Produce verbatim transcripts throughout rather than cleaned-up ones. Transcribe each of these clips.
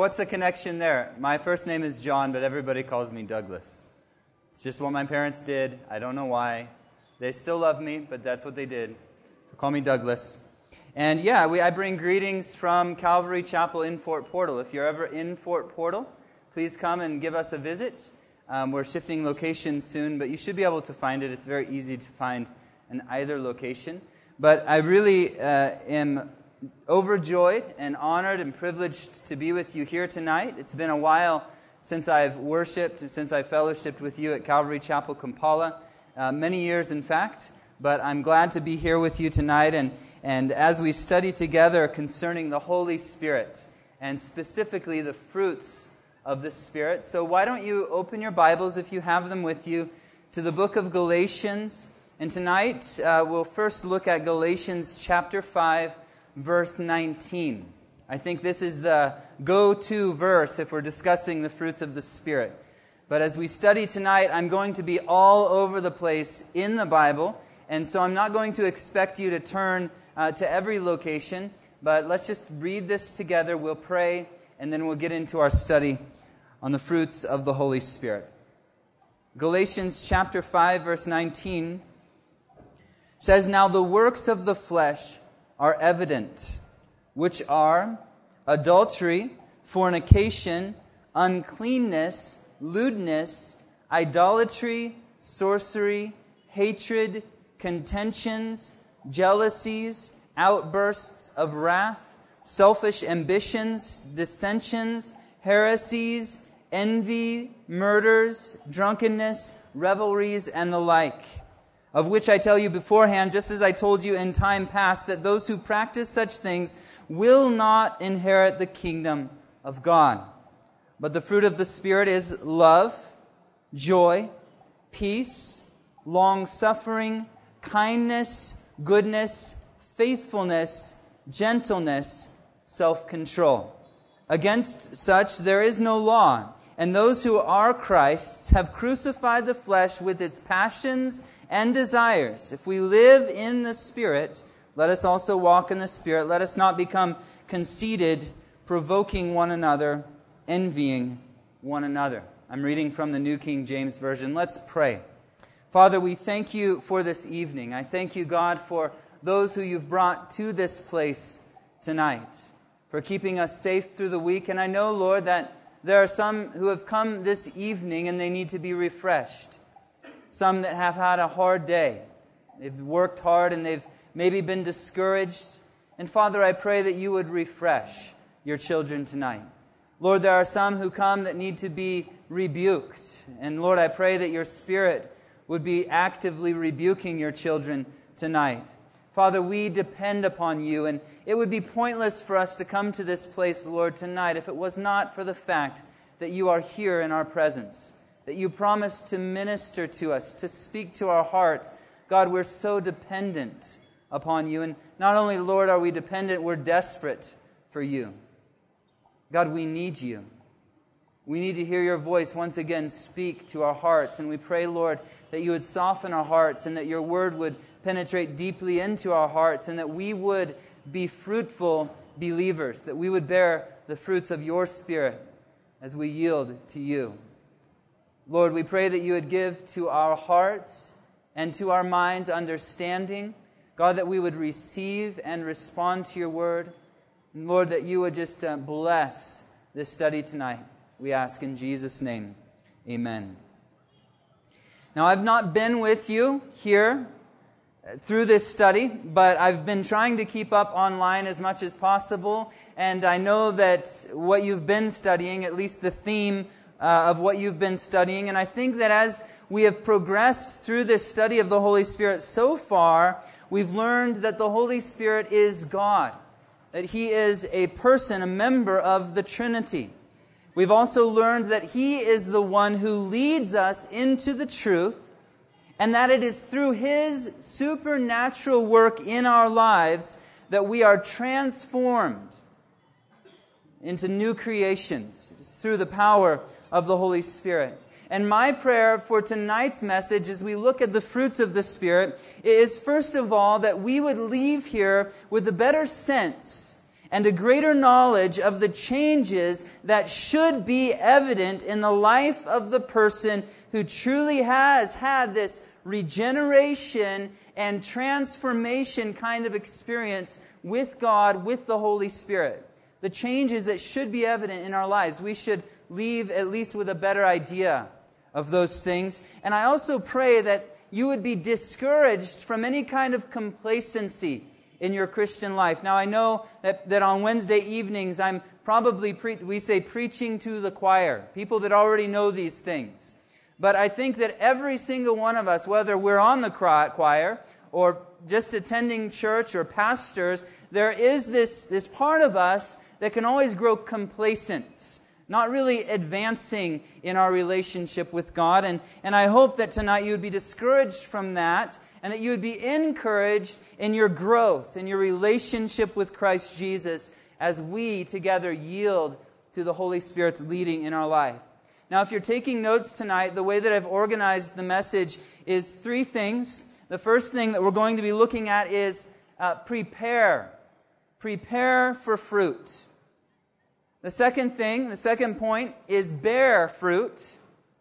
what's the connection there? My first name is John, but everybody calls me Douglas. It's just what my parents did. I don't know why. They still love me, but that's what they did. So call me Douglas. And yeah, we, I bring greetings from Calvary Chapel in Fort Portal. If you're ever in Fort Portal, please come and give us a visit. Um, we're shifting locations soon, but you should be able to find it. It's very easy to find in either location. But I really uh, am overjoyed and honored and privileged to be with you here tonight. It's been a while since I've worshipped, since I've fellowshipped with you at Calvary Chapel, Kampala. Uh, many years, in fact. But I'm glad to be here with you tonight. And, and as we study together concerning the Holy Spirit, and specifically the fruits of the Spirit. So why don't you open your Bibles, if you have them with you, to the book of Galatians. And tonight uh, we'll first look at Galatians chapter five, verse nineteen. I think this is the go-to verse if we're discussing the fruits of the Spirit. But as we study tonight, I'm going to be all over the place in the Bible. And so I'm not going to expect you to turn uh, to every location. But let's just read this together. We'll pray, and then we'll get into our study on the fruits of the Holy Spirit. Galatians chapter five, verse nineteen says, "Now the works of the flesh are evident, which are adultery, fornication, uncleanness, lewdness, idolatry, sorcery, hatred, contentions, jealousies, outbursts of wrath, selfish ambitions, dissensions, heresies, envy, murders, drunkenness, revelries, and the like. Of which I tell you beforehand, just as I told you in time past, that those who practice such things will not inherit the kingdom of God. But the fruit of the Spirit is love, joy, peace, long-suffering, kindness, goodness, faithfulness, gentleness, self-control. Against such there is no law, and those who are Christ's have crucified the flesh with its passions and desires. If we live in the Spirit, let us also walk in the Spirit. Let us not become conceited, provoking one another, envying one another." I'm reading from the New King James Version. Let's pray. Father, we thank you for this evening. I thank you, God, for those who you've brought to this place tonight, for keeping us safe through the week. And I know, Lord, that there are some who have come this evening and they need to be refreshed. Some that have had a hard day. They've worked hard and they've maybe been discouraged. And Father, I pray that you would refresh your children tonight. Lord, there are some who come that need to be rebuked. And Lord, I pray that your Spirit would be actively rebuking your children tonight. Father, we depend upon you, and it would be pointless for us to come to this place, Lord, tonight if it was not for the fact that you are here in our presence, that you promised to minister to us, to speak to our hearts. God, we're so dependent upon you. And not only, Lord, are we dependent, we're desperate for you. God, we need you. We need to hear your voice once again speak to our hearts. And we pray, Lord, that you would soften our hearts and that your word would penetrate deeply into our hearts and that we would be fruitful believers, that we would bear the fruits of your Spirit as we yield to you. Lord, we pray that you would give to our hearts and to our minds understanding. God, that we would receive and respond to your word. And Lord, that you would just uh, bless this study tonight. We ask in Jesus' name. Amen. Now, I've not been with you here through this study, but I've been trying to keep up online as much as possible. And I know that what you've been studying, at least the theme uh, of what you've been studying, and I think that as we have progressed through this study of the Holy Spirit so far, we've learned that the Holy Spirit is God, that He is a person, a member of the Trinity. We've also learned that He is the one who leads us into the truth, and that it is through His supernatural work in our lives that we are transformed into new creations. It's through the power of the Holy Spirit. And my prayer for tonight's message as we look at the fruits of the Spirit is, first of all, that we would leave here with a better sense and a greater knowledge of the changes that should be evident in the life of the person who truly has had this regeneration and transformation kind of experience with God, with the Holy Spirit. The changes that should be evident in our lives. We should leave at least with a better idea of those things. And I also pray that you would be discouraged from any kind of complacency in your Christian life. Now, I know that, that on Wednesday evenings, I'm probably, pre- we say, preaching to the choir, people that already know these things. But I think that every single one of us, whether we're on the choir or just attending church or pastors, there is this, this part of us that can always grow complacent, not really advancing in our relationship with God. And, and I hope that tonight you would be discouraged from that, and that you would be encouraged in your growth, in your relationship with Christ Jesus, as we together yield to the Holy Spirit's leading in our life. Now, if you're taking notes tonight, the way that I've organized the message is three things. The first thing that we're going to be looking at is uh, prepare. Prepare for fruit. The second thing, the second point, is bear fruit.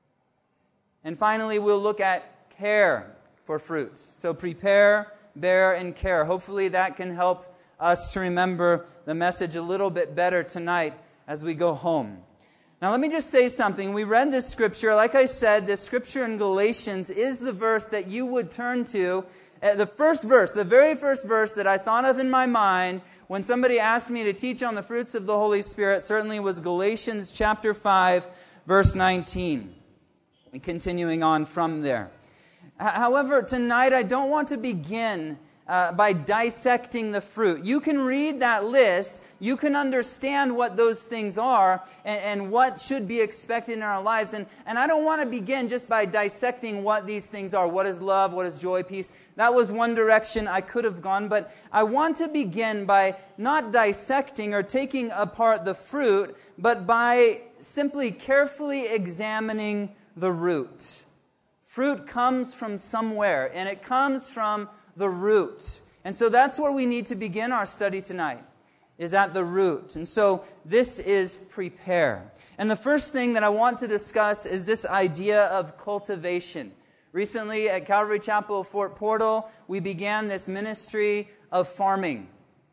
And finally, we'll look at care for fruit. So prepare, bear, and care. Hopefully that can help us to remember the message a little bit better tonight as we go home. Now let me just say something. We read this scripture. Like I said, this scripture in Galatians is the verse that you would turn to. Uh, the first verse, the very first verse that I thought of in my mind when somebody asked me to teach on the fruits of the Holy Spirit certainly was Galatians chapter five, verse nineteen. And continuing on from there. However, tonight I don't want to begin uh, by dissecting the fruit. You can read that list. You can understand what those things are and, and what should be expected in our lives. And, and I don't want to begin just by dissecting what these things are. What is love? What is joy, peace? That was one direction I could have gone. But I want to begin by not dissecting or taking apart the fruit, but by simply carefully examining the root. Fruit comes from somewhere, and it comes from the root. And so that's where we need to begin our study tonight, is at the root. And so this is prepare. And the first thing that I want to discuss is this idea of cultivation. Recently at Calvary Chapel of Fort Portal, we began this ministry of farming.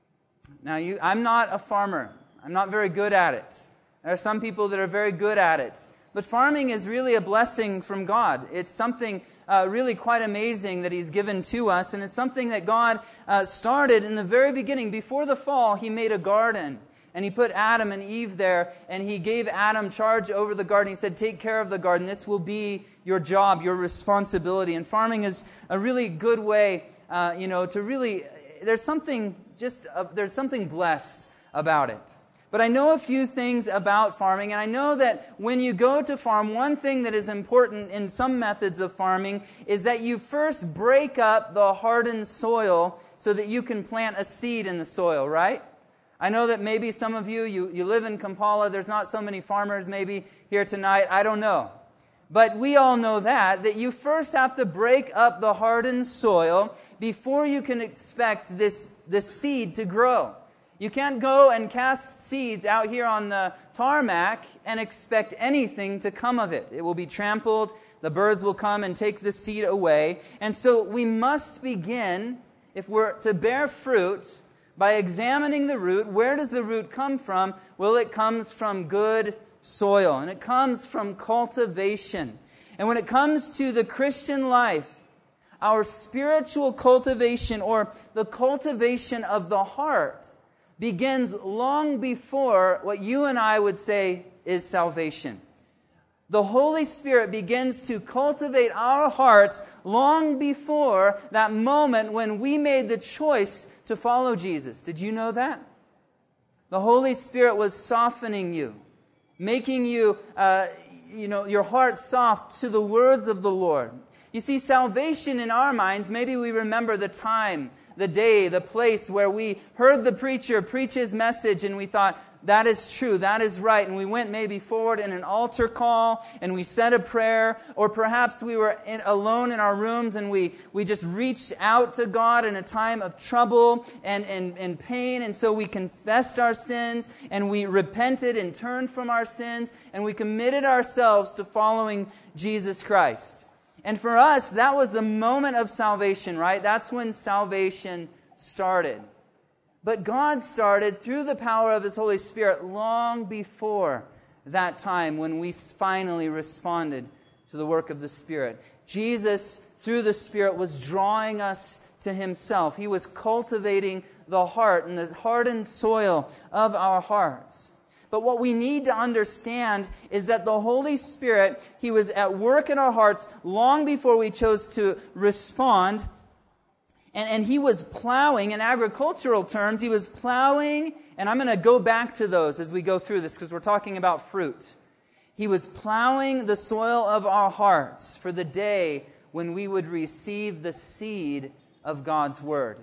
Now, you, I'm not a farmer. I'm not very good at it. There are some people that are very good at it. But farming is really a blessing from God. It's something uh, really quite amazing that He's given to us. And it's something that God uh, started in the very beginning. Before the fall, He made a garden. And He put Adam and Eve there. And He gave Adam charge over the garden. He said, take care of the garden. This will be your job, your responsibility. And farming is a really good way, uh, you know, to really... There's something just... Uh, there's something blessed about it. But I know a few things about farming, and I know that when you go to farm, one thing that is important in some methods of farming is that you first break up the hardened soil so that you can plant a seed in the soil, right? I know that maybe some of you, you, you live in Kampala, there's not so many farmers maybe here tonight, I don't know. But we all know that, that you first have to break up the hardened soil before you can expect this, this seed to grow. You can't go and cast seeds out here on the tarmac and expect anything to come of it. It will be trampled. The birds will come and take the seed away. And so we must begin, if we're to bear fruit, by examining the root. Where does the root come from? Well, it comes from good soil, and it comes from cultivation. And when it comes to the Christian life, our spiritual cultivation, or the cultivation of the heart, begins long before what you and I would say is salvation. The Holy Spirit begins to cultivate our hearts long before that moment when we made the choice to follow Jesus. Did you know that? The Holy Spirit was softening you, making you, uh, you know, your heart soft to the words of the Lord. You see, salvation in our minds, maybe we remember the time, the day, the place where we heard the preacher preach his message and we thought, that is true, that is right. And we went maybe forward in an altar call and we said a prayer, or perhaps we were in, alone in our rooms and we, we just reached out to God in a time of trouble and, and, and pain. And so we confessed our sins and we repented and turned from our sins and we committed ourselves to following Jesus Christ. And for us, that was the moment of salvation, right? That's when salvation started. But God started through the power of His Holy Spirit long before that time when we finally responded to the work of the Spirit. Jesus, through the Spirit, was drawing us to Himself. He was cultivating the heart and the hardened soil of our hearts. But what we need to understand is that the Holy Spirit, He was at work in our hearts long before we chose to respond. And, and He was plowing, in agricultural terms, He was plowing, and I'm going to go back to those as we go through this because we're talking about fruit. He was plowing the soil of our hearts for the day when we would receive the seed of God's Word.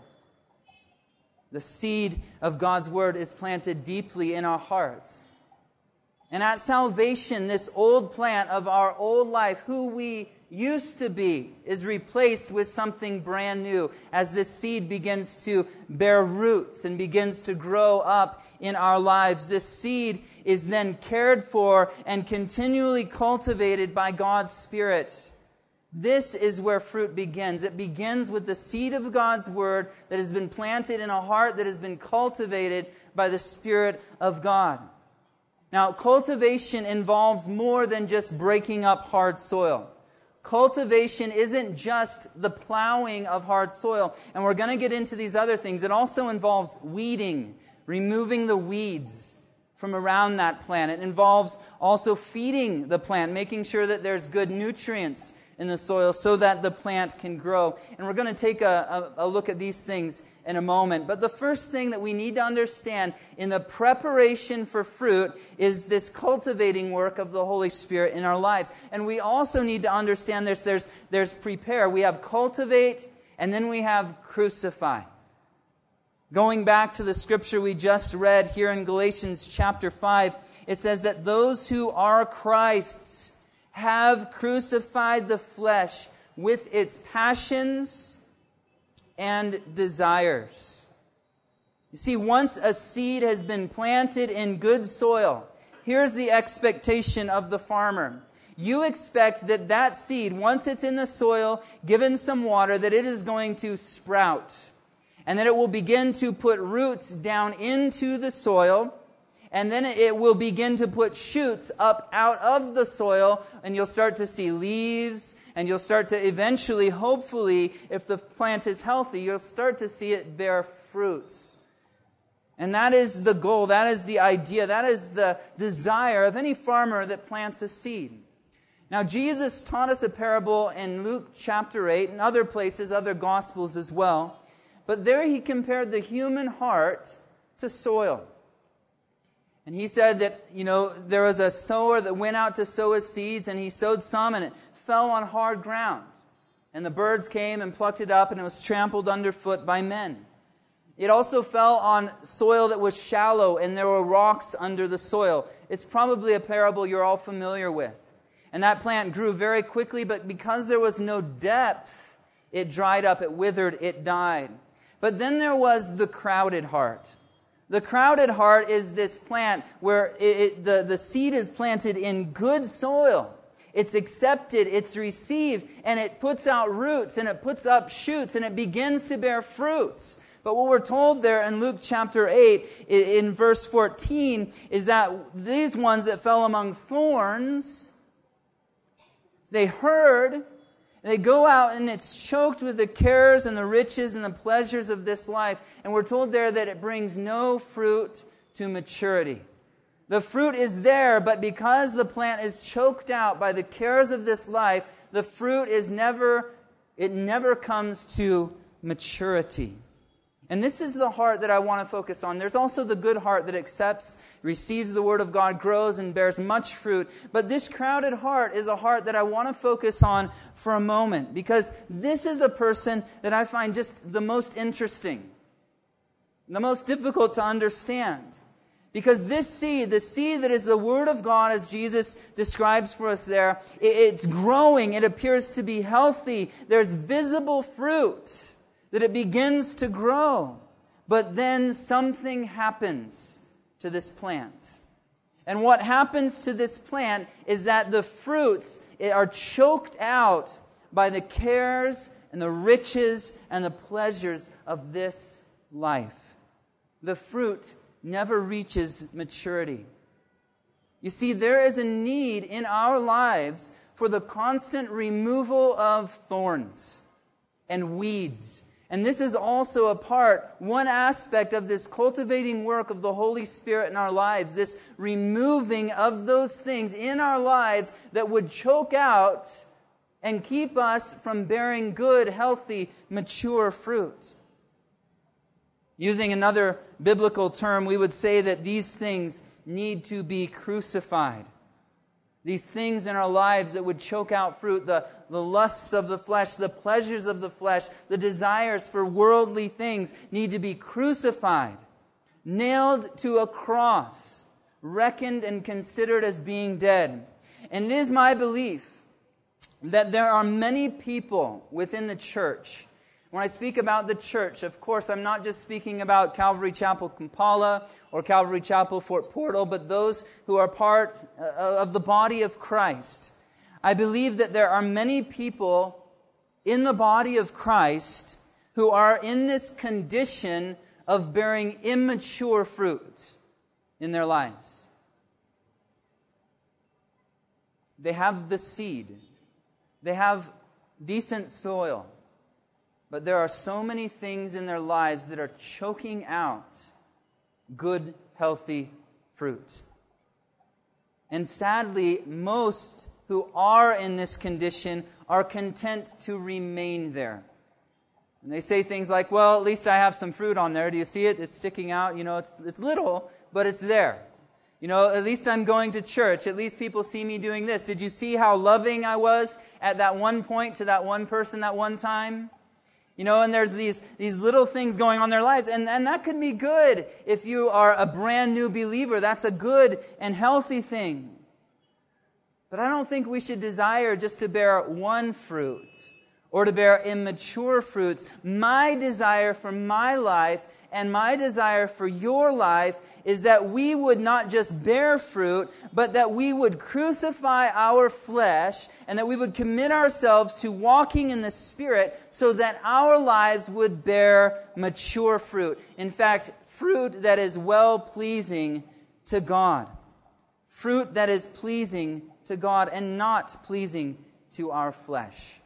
The seed of God's Word is planted deeply in our hearts. And at salvation, this old plant of our old life, who we used to be, is replaced with something brand new as this seed begins to bear roots and begins to grow up in our lives. This seed is then cared for and continually cultivated by God's Spirit. This is where fruit begins. It begins with the seed of God's Word that has been planted in a heart that has been cultivated by the Spirit of God. Now, cultivation involves more than just breaking up hard soil. Cultivation isn't just the plowing of hard soil. And we're going to get into these other things. It also involves weeding, removing the weeds from around that plant. It involves also feeding the plant, making sure that there's good nutrients in the soil so that the plant can grow. And we're going to take a, a, a look at these things in a moment. But the first thing that we need to understand in the preparation for fruit is this cultivating work of the Holy Spirit in our lives. And we also need to understand this. There's, there's prepare. We have cultivate, and then we have crucify. Going back to the scripture we just read here in Galatians chapter five, it says that those who are Christ's have crucified the flesh with its passions and desires. You see, once a seed has been planted in good soil, here's the expectation of the farmer. You expect that that seed, once it's in the soil, given some water, that it is going to sprout. And that it will begin to put roots down into the soil. And then it will begin to put shoots up out of the soil, and you'll start to see leaves, and you'll start to eventually, hopefully, if the plant is healthy, you'll start to see it bear fruits. And that is the goal, that is the idea, that is the desire of any farmer that plants a seed. Now, Jesus taught us a parable in Luke chapter eight, and other places, other Gospels as well. But there He compared the human heart to soil. And He said that, you know, there was a sower that went out to sow his seeds, and he sowed some, and it fell on hard ground. And the birds came and plucked it up, and it was trampled underfoot by men. It also fell on soil that was shallow, and there were rocks under the soil. It's probably a parable you're all familiar with. And that plant grew very quickly, but because there was no depth, it dried up, it withered, it died. But then there was the crowded heart. The crowded heart is this plant where it, it, the, the seed is planted in good soil. It's accepted, it's received, and it puts out roots, and it puts up shoots, and it begins to bear fruits. But what we're told there in Luke chapter eight, in verse fourteen, is that these ones that fell among thorns, they heard, they go out and it's choked with the cares and the riches and the pleasures of this life. And we're told there that it brings no fruit to maturity. The fruit is there, but because the plant is choked out by the cares of this life, the fruit is never, it never comes to maturity. And this is the heart that I want to focus on. There's also the good heart that accepts, receives the Word of God, grows, and bears much fruit. But this crowded heart is a heart that I want to focus on for a moment, because this is a person that I find just the most interesting, the most difficult to understand. Because this seed, the seed that is the Word of God, as Jesus describes for us there, it's growing. It appears to be healthy. There's visible fruit that it begins to grow. But then something happens to this plant. And what happens to this plant is that the fruits are choked out by the cares and the riches and the pleasures of this life. The fruit never reaches maturity. You see, there is a need in our lives for the constant removal of thorns and weeds. And this is also a part, one aspect of this cultivating work of the Holy Spirit in our lives, this removing of those things in our lives that would choke out and keep us from bearing good, healthy, mature fruit. Using another biblical term, we would say that these things need to be crucified. These things in our lives that would choke out fruit, the, the lusts of the flesh, the pleasures of the flesh, the desires for worldly things need to be crucified, nailed to a cross, reckoned and considered as being dead. And it is my belief that there are many people within the church. When I speak about the church, of course, I'm not just speaking about Calvary Chapel Kampala or Calvary Chapel Fort Portal, but those who are part of the body of Christ. I believe that there are many people in the body of Christ who are in this condition of bearing immature fruit in their lives. They have the seed. They have decent soil. But there are so many things in their lives that are choking out good, healthy fruit. And sadly, most who are in this condition are content to remain there. And they say things like, well, at least I have some fruit on there. Do you see it? It's sticking out. You know, it's it's little, but it's there. You know, at least I'm going to church. At least people see me doing this. Did you see how loving I was at that one point to that one person at one time? You know, and there's these, these little things going on in their lives. And, and that could be good if you are a brand new believer. That's a good and healthy thing. But I don't think we should desire just to bear one fruit or to bear immature fruits. My desire for my life and my desire for your life is that we would not just bear fruit, but that we would crucify our flesh and that we would commit ourselves to walking in the Spirit so that our lives would bear mature fruit. In fact, fruit that is well-pleasing to God. Fruit that is pleasing to God and not pleasing to our flesh.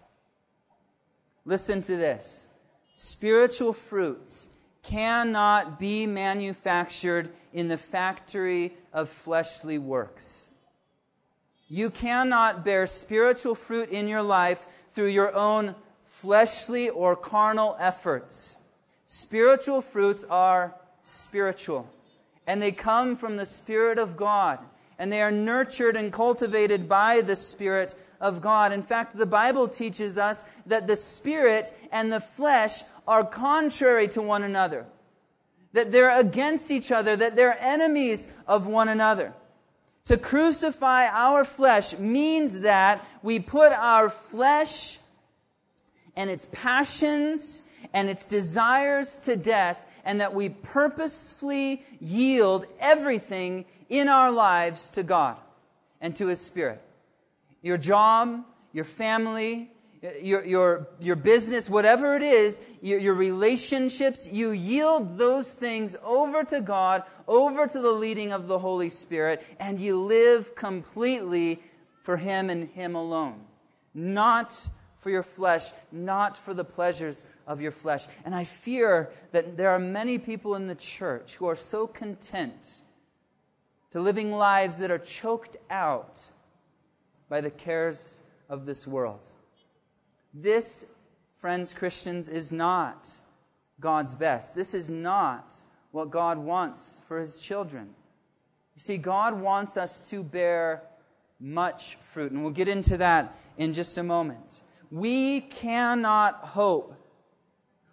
Listen to this. Spiritual fruits cannot be manufactured in the factory of fleshly works. You cannot bear spiritual fruit in your life through your own fleshly or carnal efforts. Spiritual fruits are spiritual, and they come from the Spirit of God, and they are nurtured and cultivated by the Spirit of God. In fact, the Bible teaches us that the Spirit and the flesh are contrary to one another, that they're against each other, that they're enemies of one another. To crucify our flesh means that we put our flesh and its passions and its desires to death, and that we purposefully yield everything in our lives to God and to His Spirit. Your job, your family, your your your business, whatever it is, your, your relationships, you yield those things over to God, over to the leading of the Holy Spirit, and you live completely for Him and Him alone. Not for your flesh, not for the pleasures of your flesh. And I fear that there are many people in the church who are so content to living lives that are choked out by the cares of this world. This, friends, Christians, is not God's best. This is not what God wants for His children. You see, God wants us to bear much fruit, and we'll get into that in just a moment. We cannot hope.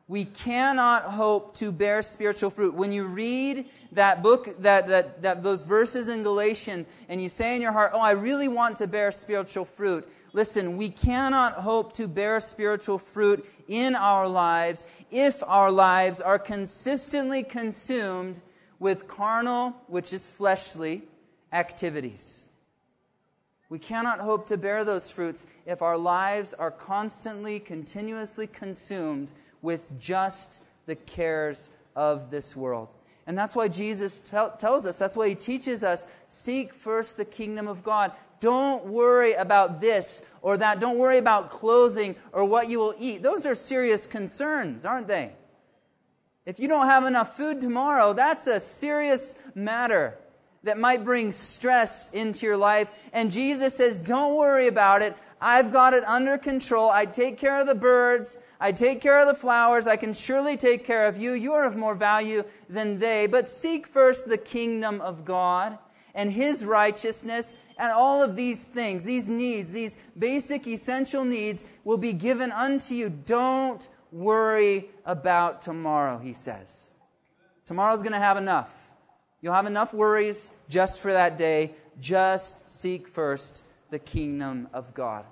we cannot hope to bear spiritual fruit. When you read that book, that, that, that those verses in Galatians, and you say in your heart, oh, I really want to bear spiritual fruit. Listen, we cannot hope to bear spiritual fruit in our lives if our lives are consistently consumed with carnal, which is fleshly, activities. We cannot hope to bear those fruits if our lives are constantly, continuously consumed with just the cares of this world. And that's why Jesus tell, tells us, that's why He teaches us, seek first the kingdom of God. Don't worry about this or that. Don't worry about clothing or what you will eat. Those are serious concerns, aren't they? If you don't have enough food tomorrow, that's a serious matter that might bring stress into your life. And Jesus says, don't worry about it. I've got it under control. I take care of the birds. I take care of the flowers. I can surely take care of you. You are of more value than they. But seek first the kingdom of God and His righteousness, and all of these things, these needs, these basic essential needs will be given unto you. Don't worry about tomorrow, He says. Tomorrow's going to have enough. You'll have enough worries just for that day. Just seek first the kingdom of God.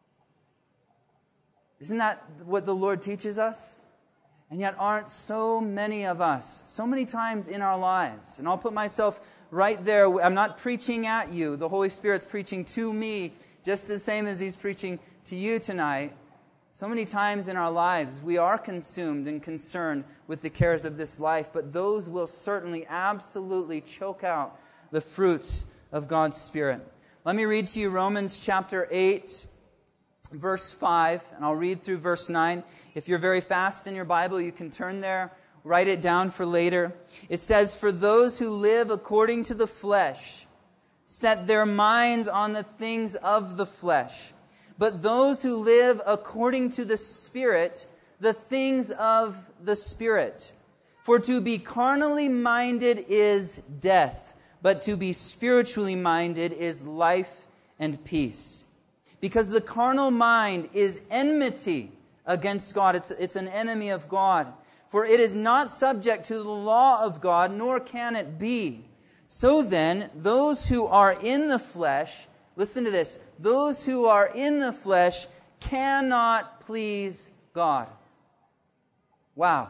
Isn't that what the Lord teaches us? And yet aren't so many of us, so many times in our lives, and I'll put myself right there. I'm not preaching at you. The Holy Spirit's preaching to me just the same as He's preaching to you tonight. So many times in our lives, we are consumed and concerned with the cares of this life, but those will certainly, absolutely choke out the fruits of God's Spirit. Let me read to you Romans chapter eight, verse five, and I'll read through verse nine. If you're very fast in your Bible, you can turn there, write it down for later. It says, "For those who live according to the flesh set their minds on the things of the flesh. But those who live according to the Spirit, the things of the Spirit. For to be carnally minded is death, but to be spiritually minded is life and peace. Because the carnal mind is enmity against God." It's, it's an enemy of God. "For it is not subject to the law of God, nor can it be. So then, those who are in the flesh," listen to this, "those who are in the flesh cannot please God." Wow.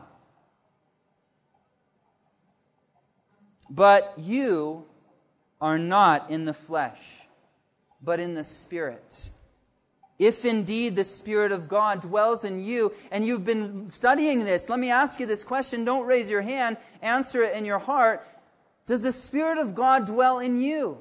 "But you are not in the flesh, but in the Spirit. If indeed the Spirit of God dwells in you," and you've been studying this, let me ask you this question. Don't raise your hand. Answer it in your heart. Does the Spirit of God dwell in you?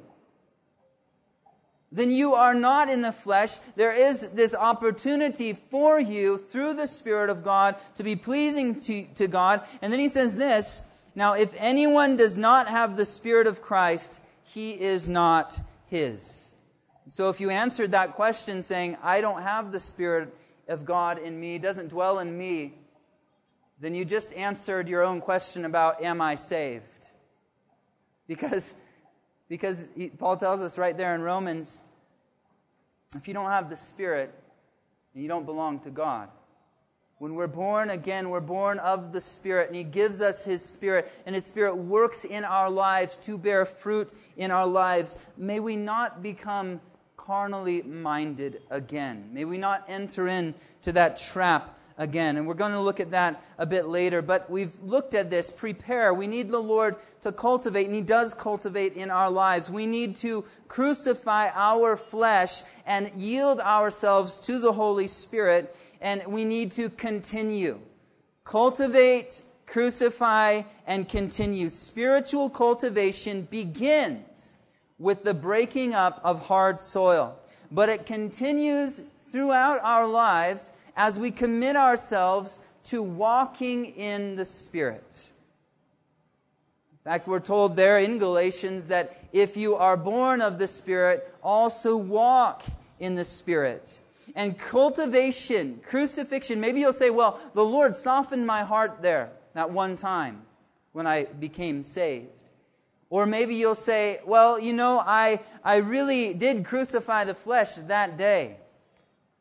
Then you are not in the flesh. There is this opportunity for you through the Spirit of God to be pleasing to, to God. And then he says this, "Now if anyone does not have the Spirit of Christ, he is not his." So if you answered that question saying, "I don't have the Spirit of God in me, doesn't dwell in me," then you just answered your own question about, am I saved? Because, because he, Paul tells us right there in Romans, if you don't have the Spirit, you don't belong to God. When we're born again, we're born of the Spirit, and He gives us His Spirit, and His Spirit works in our lives to bear fruit in our lives. May we not become carnally minded again. May we not enter into that trap again. And we're going to look at that a bit later. But we've looked at this. Prepare. We need the Lord to cultivate, and He does cultivate in our lives. We need to crucify our flesh and yield ourselves to the Holy Spirit. And we need to continue. Cultivate, crucify, and continue. Spiritual cultivation begins with the breaking up of hard soil. But it continues throughout our lives as we commit ourselves to walking in the Spirit. In fact, we're told there in Galatians that if you are born of the Spirit, also walk in the Spirit. And cultivation, crucifixion, maybe you'll say, well, the Lord softened my heart there that one time when I became saved. Or maybe you'll say, well, you know, I, I really did crucify the flesh that day.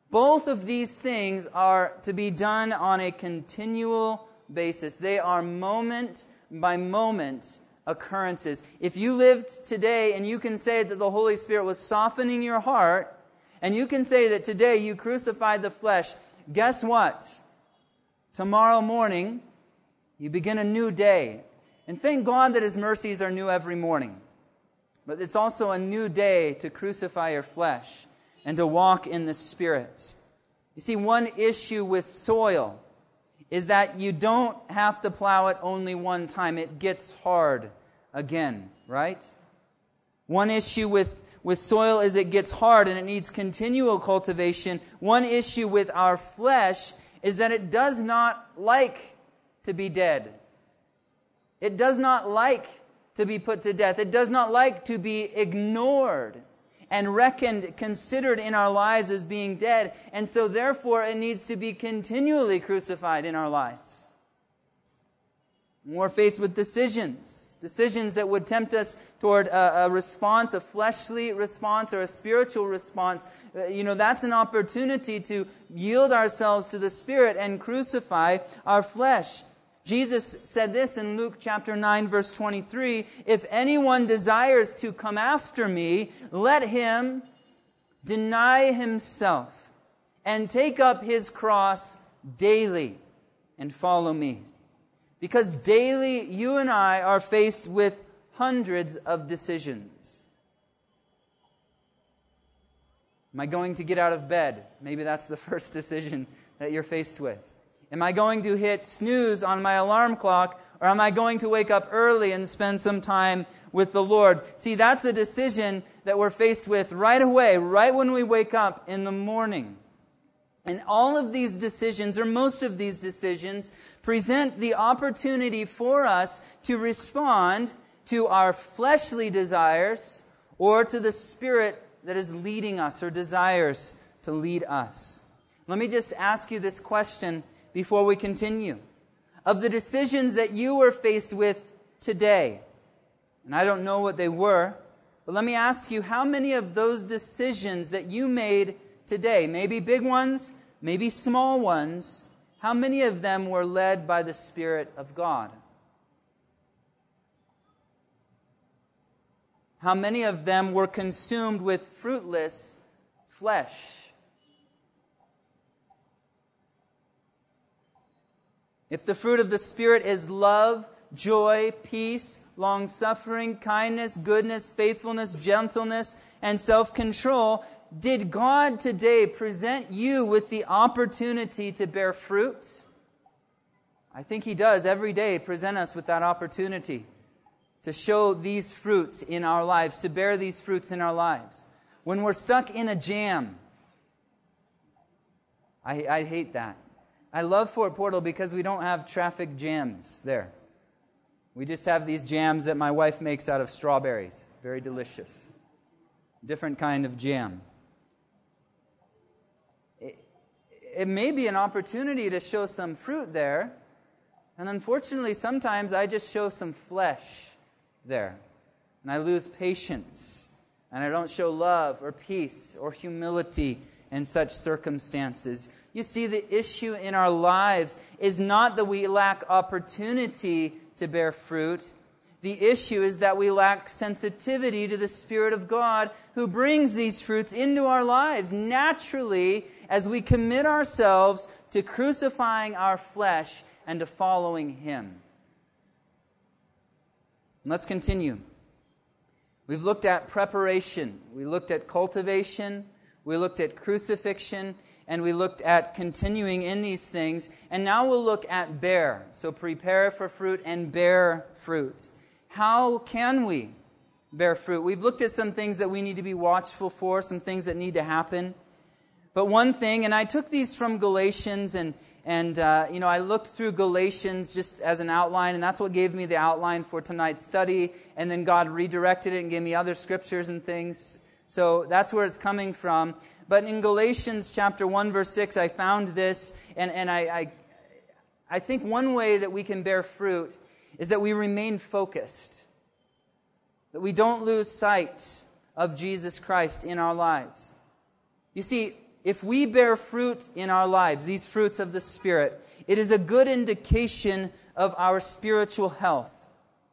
Both of these things are to be done on a continual basis. They are moment by moment occurrences. If you lived today and you can say that the Holy Spirit was softening your heart, and you can say that today you crucified the flesh, guess what? Tomorrow morning, you begin a new day. And thank God that His mercies are new every morning. But it's also a new day to crucify your flesh and to walk in the Spirit. You see, one issue with soil is that you don't have to plow it only one time. It gets hard again, right? One issue with, with soil is it gets hard and it needs continual cultivation. One issue with our flesh is that it does not like to be dead. It does not like to be put to death. It does not like to be ignored and reckoned, considered in our lives as being dead. And so therefore it needs to be continually crucified in our lives. We're faced with decisions. Decisions that would tempt us toward a, a response, a fleshly response or a spiritual response. Uh, you know, that's an opportunity to yield ourselves to the Spirit and crucify our flesh. Jesus said this in Luke chapter nine, verse twenty-three, "If anyone desires to come after me, let him deny himself and take up his cross daily and follow me." Because daily you and I are faced with hundreds of decisions. Am I going to get out of bed? Maybe that's the first decision that you're faced with. Am I going to hit snooze on my alarm clock, or am I going to wake up early and spend some time with the Lord? See, that's a decision that we're faced with right away, right when we wake up in the morning. And all of these decisions, or most of these decisions, present the opportunity for us to respond to our fleshly desires or to the Spirit that is leading us or desires to lead us. Let me just ask you this question before we continue. Of the decisions that you were faced with today, and I don't know what they were, but let me ask you, how many of those decisions that you made today, maybe big ones, maybe small ones, how many of them were led by the Spirit of God? How many of them were consumed with fruitless flesh? If the fruit of the Spirit is love, joy, peace, long-suffering, kindness, goodness, faithfulness, gentleness, and self-control, did God today present you with the opportunity to bear fruit? I think He does every day present us with that opportunity to show these fruits in our lives, to bear these fruits in our lives. When we're stuck in a jam, I, I hate that. I love Fort Portal because we don't have traffic jams there. We just have these jams that my wife makes out of strawberries. Very delicious. Different kind of jam. It, it may be an opportunity to show some fruit there, and unfortunately sometimes I just show some flesh there. And I lose patience, and I don't show love or peace or humility in such circumstances. You see, the issue in our lives is not that we lack opportunity to bear fruit. The issue is that we lack sensitivity to the Spirit of God who brings these fruits into our lives naturally as we commit ourselves to crucifying our flesh and to following Him. Let's continue. We've looked at preparation. We looked at cultivation. We looked at crucifixion. And we looked at continuing in these things. And now we'll look at bear. So prepare for fruit and bear fruit. How can we bear fruit? We've looked at some things that we need to be watchful for, some things that need to happen. But one thing, and I took these from Galatians, and, and uh, you know, I looked through Galatians just as an outline, and that's what gave me the outline for tonight's study. And then God redirected it and gave me other scriptures and things. So that's where it's coming from. But in Galatians chapter one, verse six, I found this, and, and I, I, I think one way that we can bear fruit is that we remain focused, that we don't lose sight of Jesus Christ in our lives. You see, if we bear fruit in our lives, these fruits of the Spirit, it is a good indication of our spiritual health.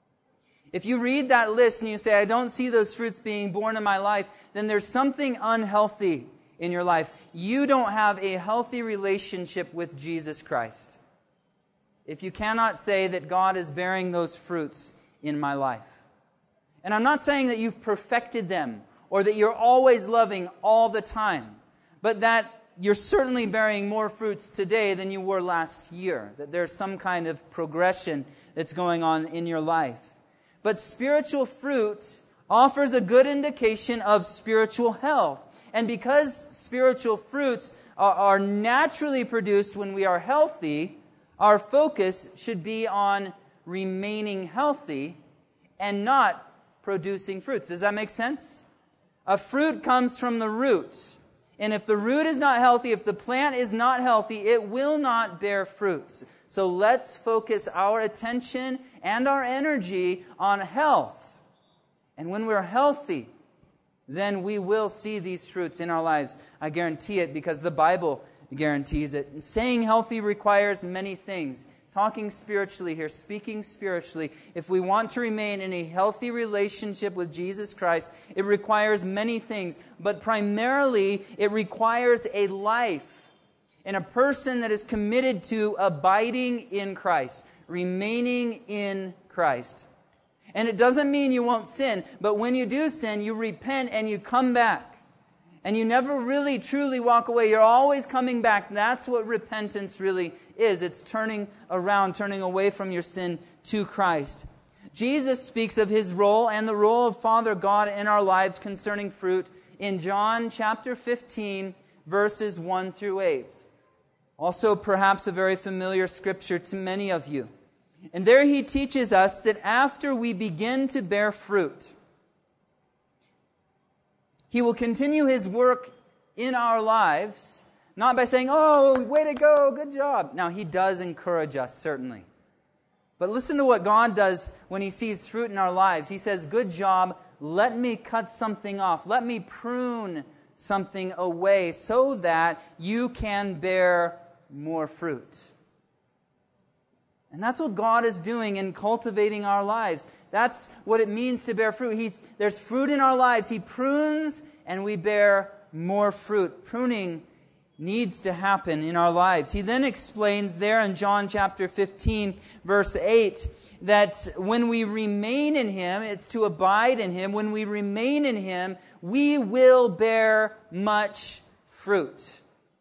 If you read that list and you say, I don't see those fruits being born in my life, then there's something unhealthy in your life. You don't have a healthy relationship with Jesus Christ if you cannot say that God is bearing those fruits in my life. And I'm not saying that you've perfected them or that you're always loving all the time, but that you're certainly bearing more fruits today than you were last year, that there's some kind of progression that's going on in your life. But spiritual fruit offers a good indication of spiritual health. And because spiritual fruits are, are naturally produced when we are healthy, our focus should be on remaining healthy and not producing fruits. Does that make sense? A fruit comes from the root. And if the root is not healthy, if the plant is not healthy, it will not bear fruits. So let's focus our attention and our energy on health. And when we're healthy, then we will see these fruits in our lives. I guarantee it because the Bible guarantees it. And saying healthy requires many things. Talking spiritually here, speaking spiritually, if we want to remain in a healthy relationship with Jesus Christ, it requires many things. But primarily, it requires a life and a person that is committed to abiding in Christ, remaining in Christ. And it doesn't mean you won't sin, but when you do sin, you repent and you come back. And you never really truly walk away. You're always coming back. That's what repentance really is. It's turning around, turning away from your sin to Christ. Jesus speaks of His role and the role of Father God in our lives concerning fruit in John chapter fifteen, verses one through eight. Also perhaps a very familiar scripture to many of you. And there He teaches us that after we begin to bear fruit, He will continue His work in our lives, not by saying, oh, way to go, good job. Now, He does encourage us, certainly. But listen to what God does when He sees fruit in our lives. He says, good job, let me cut something off. Let me prune something away so that you can bear more fruit. And that's what God is doing in cultivating our lives. That's what it means to bear fruit. He's, there's fruit in our lives. He prunes and we bear more fruit. Pruning needs to happen in our lives. He then explains there in John chapter fifteen, verse eight, that when we remain in Him, it's to abide in Him. When we remain in Him, we will bear much fruit.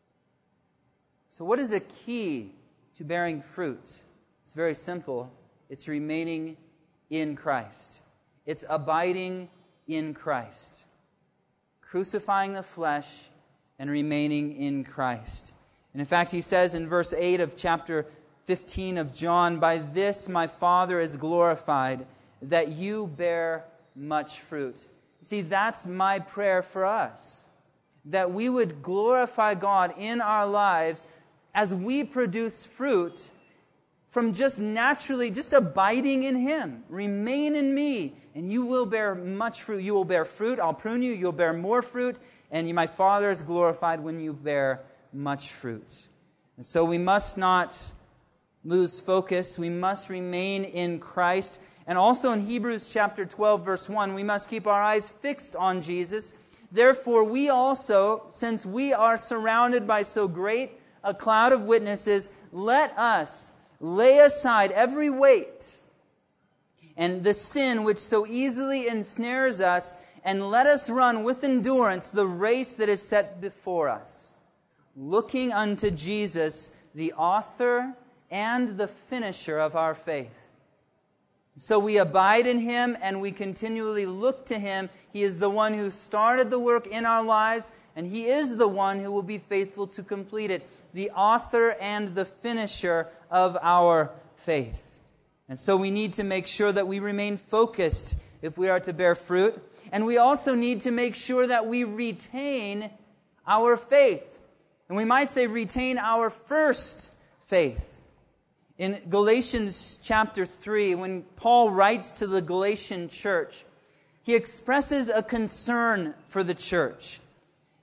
So what is the key to bearing fruit? It's very simple. It's remaining in Christ. It's abiding in Christ. Crucifying the flesh and remaining in Christ. And in fact, He says in verse eight of chapter fifteen of John, by this my Father is glorified, that you bear much fruit. See, that's my prayer for us. That we would glorify God in our lives as we produce fruit from just naturally, just abiding in Him. Remain in me, and you will bear much fruit. You will bear fruit. I'll prune you. You'll bear more fruit. And my Father is glorified when you bear much fruit. And so we must not lose focus. We must remain in Christ. And also in Hebrews chapter twelve, verse one, we must keep our eyes fixed on Jesus. Therefore, we also, since we are surrounded by so great a cloud of witnesses, let us lay aside every weight and the sin which so easily ensnares us, and let us run with endurance the race that is set before us, looking unto Jesus, the author and the finisher of our faith. So we abide in Him and we continually look to Him. He is the one who started the work in our lives, and He is the one who will be faithful to complete it, the author and the finisher of our faith. And so we need to make sure that we remain focused if we are to bear fruit. And we also need to make sure that we retain our faith. And we might say retain our first faith. In Galatians chapter three, when Paul writes to the Galatian church, he expresses a concern for the church.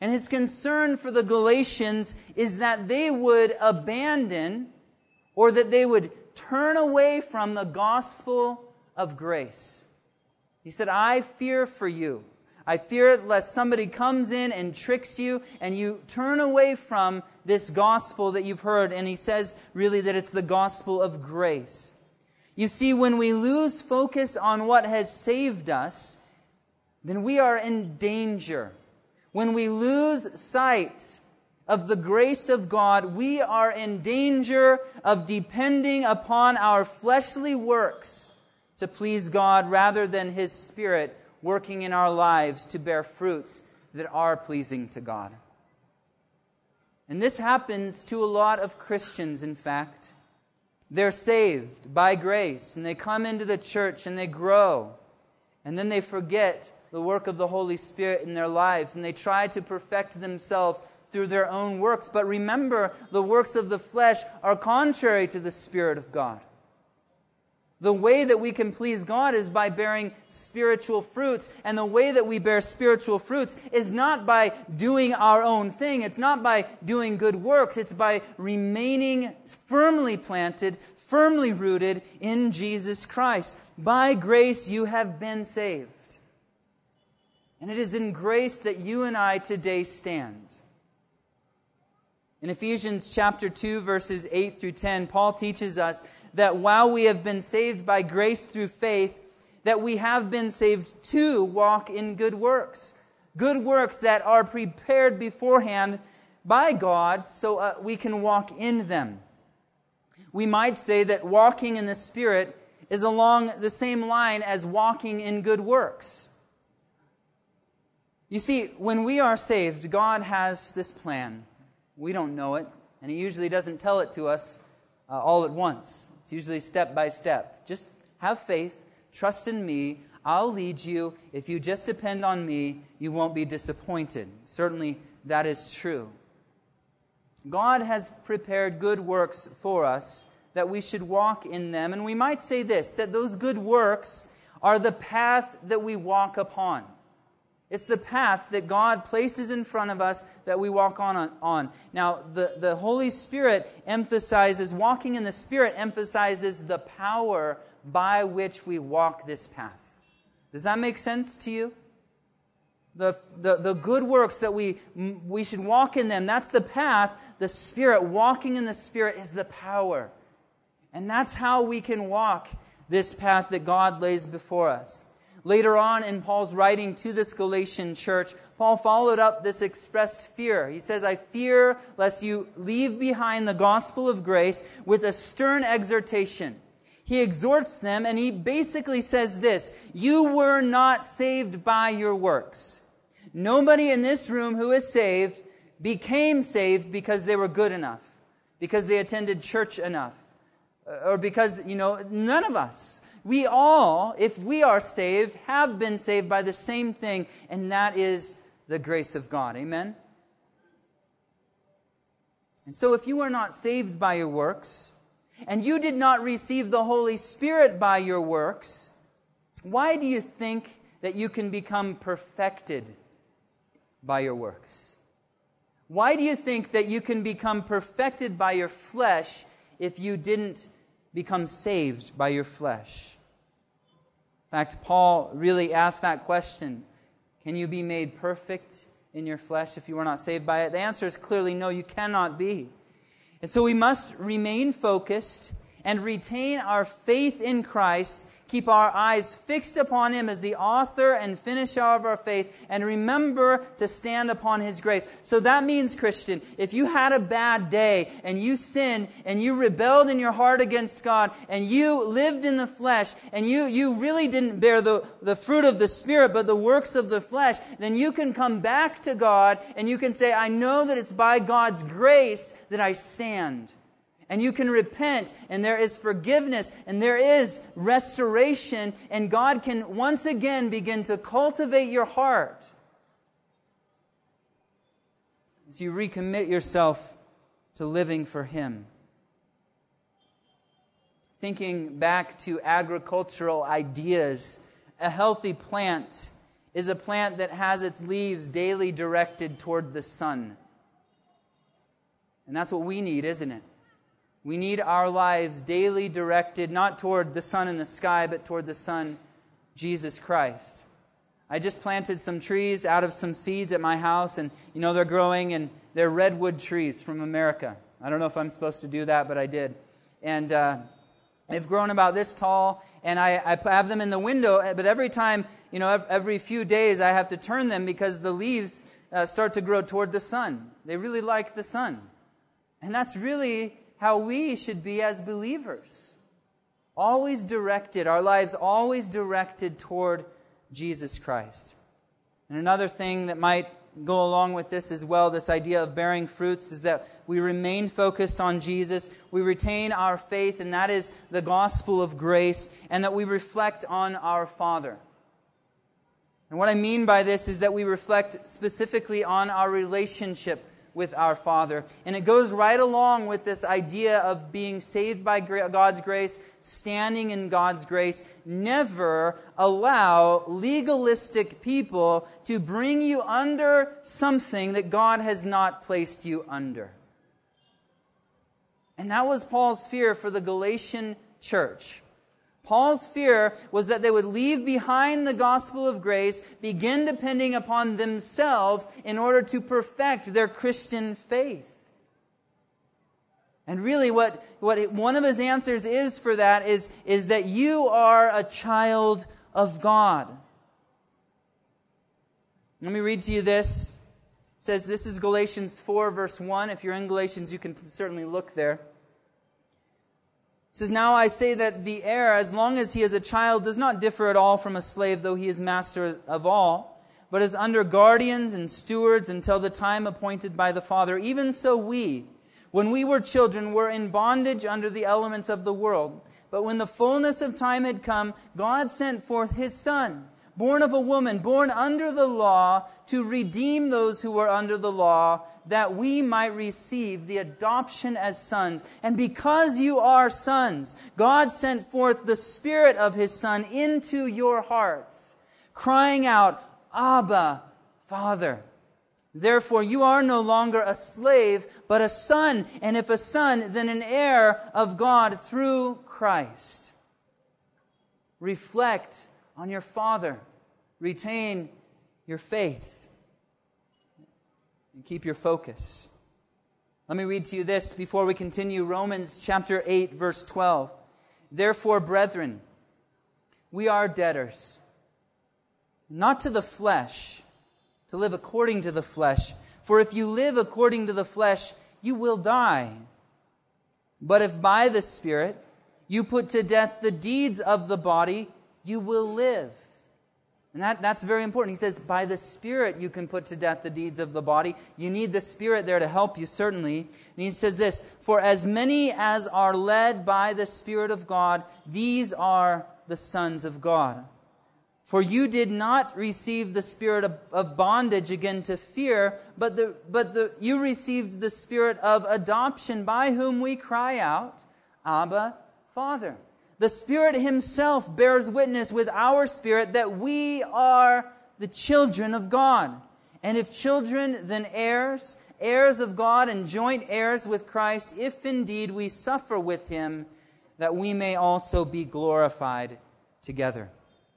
And his concern for the Galatians is that they would abandon or that they would turn away from the gospel of grace. He said, I fear for you. I fear lest somebody comes in and tricks you and you turn away from this gospel that you've heard. And he says really that it's the gospel of grace. You see, when we lose focus on what has saved us, then we are in danger. When we lose sight of the grace of God, we are in danger of depending upon our fleshly works to please God rather than His Spirit working in our lives to bear fruits that are pleasing to God. And this happens to a lot of Christians, in fact. They're saved by grace, and they come into the church and they grow. And then they forget the work of the Holy Spirit in their lives, and they try to perfect themselves through their own works. But remember, the works of the flesh are contrary to the Spirit of God. The way that we can please God is by bearing spiritual fruits. And the way that we bear spiritual fruits is not by doing our own thing. It's not by doing good works. It's by remaining firmly planted, firmly rooted in Jesus Christ. By grace you have been saved. And it is in grace that you and I today stand. In Ephesians chapter two, verses eight through ten, Paul teaches us that while we have been saved by grace through faith, that we have been saved to walk in good works. Good works that are prepared beforehand by God so uh, we can walk in them. We might say that walking in the Spirit is along the same line as walking in good works. You see, when we are saved, God has this plan. We don't know it, and He usually doesn't tell it to us uh, all at once. It's usually step by step. Just have faith, trust in me, I'll lead you. If you just depend on me, you won't be disappointed. Certainly that is true. God has prepared good works for us that we should walk in them. And we might say this, that those good works are the path that we walk upon. It's the path that God places in front of us that we walk on. on. Now, the, the Holy Spirit emphasizes, walking in the Spirit emphasizes the power by which we walk this path. Does that make sense to you? The, the, the good works that we, we should walk in them, that's the path. The Spirit, walking in the Spirit is the power. And that's how we can walk this path that God lays before us. Later on in Paul's writing to this Galatian church, Paul followed up this expressed fear. He says, I fear lest you leave behind the gospel of grace with a stern exhortation. He exhorts them and he basically says this, you were not saved by your works. Nobody in this room who is saved became saved because they were good enough, because they attended church enough, or because, you know, none of us. We all, if we are saved, have been saved by the same thing, and that is the grace of God. Amen? And so if you are not saved by your works, and you did not receive the Holy Spirit by your works, why do you think that you can become perfected by your works? Why do you think that you can become perfected by your flesh if you didn't become saved by your flesh? In fact, Paul really asked that question. Can you be made perfect in your flesh if you were not saved by it? The answer is clearly no, you cannot be. And so we must remain focused and retain our faith in Christ, keep our eyes fixed upon Him as the author and finisher of our faith, and remember to stand upon His grace. So that means, Christian, if you had a bad day and you sinned and you rebelled in your heart against God and you lived in the flesh and you, you really didn't bear the, the fruit of the Spirit but the works of the flesh, then you can come back to God and you can say, I know that it's by God's grace that I stand. And you can repent, and there is forgiveness, and there is restoration, and God can once again begin to cultivate your heart as you recommit yourself to living for Him. Thinking back to agricultural ideas, a healthy plant is a plant that has its leaves daily directed toward the sun. And that's what we need, isn't it? We need our lives daily directed not toward the sun in the sky, but toward the Son, Jesus Christ. I just planted some trees out of some seeds at my house, and you know they're growing, and they're redwood trees from America. I don't know if I'm supposed to do that, but I did. And uh, they've grown about this tall, and I, I have them in the window, but every time, you know, every few days I have to turn them because the leaves uh, start to grow toward the sun. They really like the sun. And that's really how we should be as believers. Always directed, our lives always directed toward Jesus Christ. And another thing that might go along with this as well, this idea of bearing fruits, is that we remain focused on Jesus, we retain our faith, and that is the gospel of grace, and that we reflect on our Father. And what I mean by this is that we reflect specifically on our relationship with our Father. And it goes right along with this idea of being saved by God's grace, standing in God's grace. Never allow legalistic people to bring you under something that God has not placed you under. And that was Paul's fear for the Galatian church. Paul's fear was that they would leave behind the gospel of grace, begin depending upon themselves in order to perfect their Christian faith. And really what, what it, one of his answers is for that is, is that you are a child of God. Let me read to you this. It says, this is Galatians four, verse one. If you're in Galatians, you can certainly look there. It says, now I say that the heir, as long as he is a child, does not differ at all from a slave, though he is master of all, but is under guardians and stewards until the time appointed by the Father. Even so we, when we were children, were in bondage under the elements of the world. But when the fullness of time had come, God sent forth His Son, born of a woman, born under the law, to redeem those who were under the law, that we might receive the adoption as sons. And because you are sons, God sent forth the Spirit of His Son into your hearts, crying out, Abba, Father. Therefore you are no longer a slave, but a son, and if a son, then an heir of God through Christ. Reflect on your Father. Retain your faith. And keep your focus. Let me read to you this before we continue. Romans chapter eight, verse twelve. Therefore, brethren, we are debtors, not to the flesh, to live according to the flesh. For if you live according to the flesh, you will die. But if by the Spirit you put to death the deeds of the body, you will live. And that, that's very important. He says, by the Spirit you can put to death the deeds of the body. You need the Spirit there to help you, certainly. And he says this, for as many as are led by the Spirit of God, these are the sons of God. For you did not receive the spirit of, of bondage again to fear, but, the, but the, you received the Spirit of adoption, by whom we cry out, Abba, Father. The Spirit Himself bears witness with our spirit that we are the children of God. And if children, then heirs, heirs of God and joint heirs with Christ, if indeed we suffer with Him, that we may also be glorified together.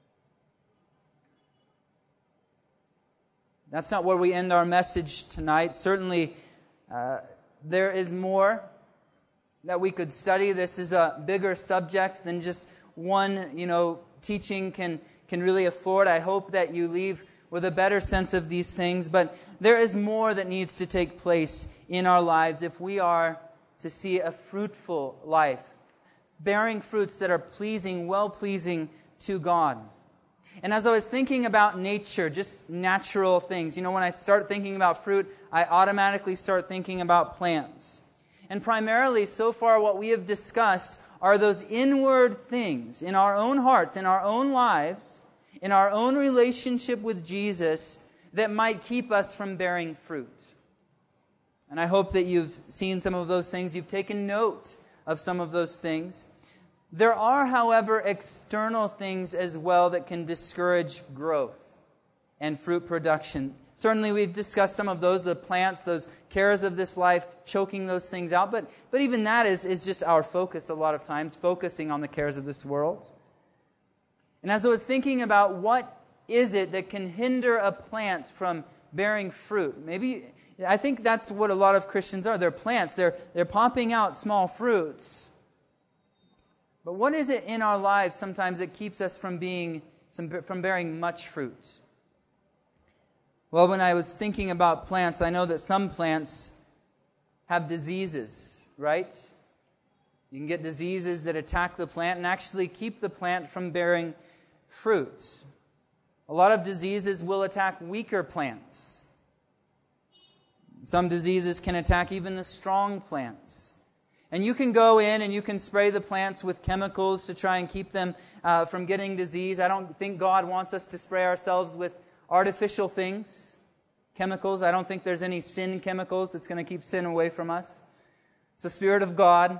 That's not where we end our message tonight. Certainly, uh, there is more that we could study. This is a bigger subject than just one, you know, teaching can, can really afford. I hope that you leave with a better sense of these things. But there is more that needs to take place in our lives if we are to see a fruitful life, bearing fruits that are pleasing, well-pleasing to God. And as I was thinking about nature, just natural things, you know, when I start thinking about fruit, I automatically start thinking about plants. And primarily, so far, what we have discussed are those inward things in our own hearts, in our own lives, in our own relationship with Jesus that might keep us from bearing fruit. And I hope that you've seen some of those things. You've taken note of some of those things. There are, however, external things as well that can discourage growth. and fruit production. Certainly we've discussed some of those, the plants, those cares of this life, choking those things out. But, but even that is, is just our focus a lot of times, focusing on the cares of this world. And as I was thinking about what is it that can hinder a plant from bearing fruit, maybe I think that's what a lot of Christians are. They're plants. They're, they're popping out small fruits. But what is it in our lives sometimes that keeps us from being from bearing much fruit? Well, when I was thinking about plants, I know that some plants have diseases, right? You can get diseases that attack the plant and actually keep the plant from bearing fruit. A lot of diseases will attack weaker plants. Some diseases can attack even the strong plants. And you can go in and you can spray the plants with chemicals to try and keep them uh, from getting disease. I don't think God wants us to spray ourselves with artificial things, chemicals. I don't think there's any sin chemicals that's going to keep sin away from us. It's the Spirit of God.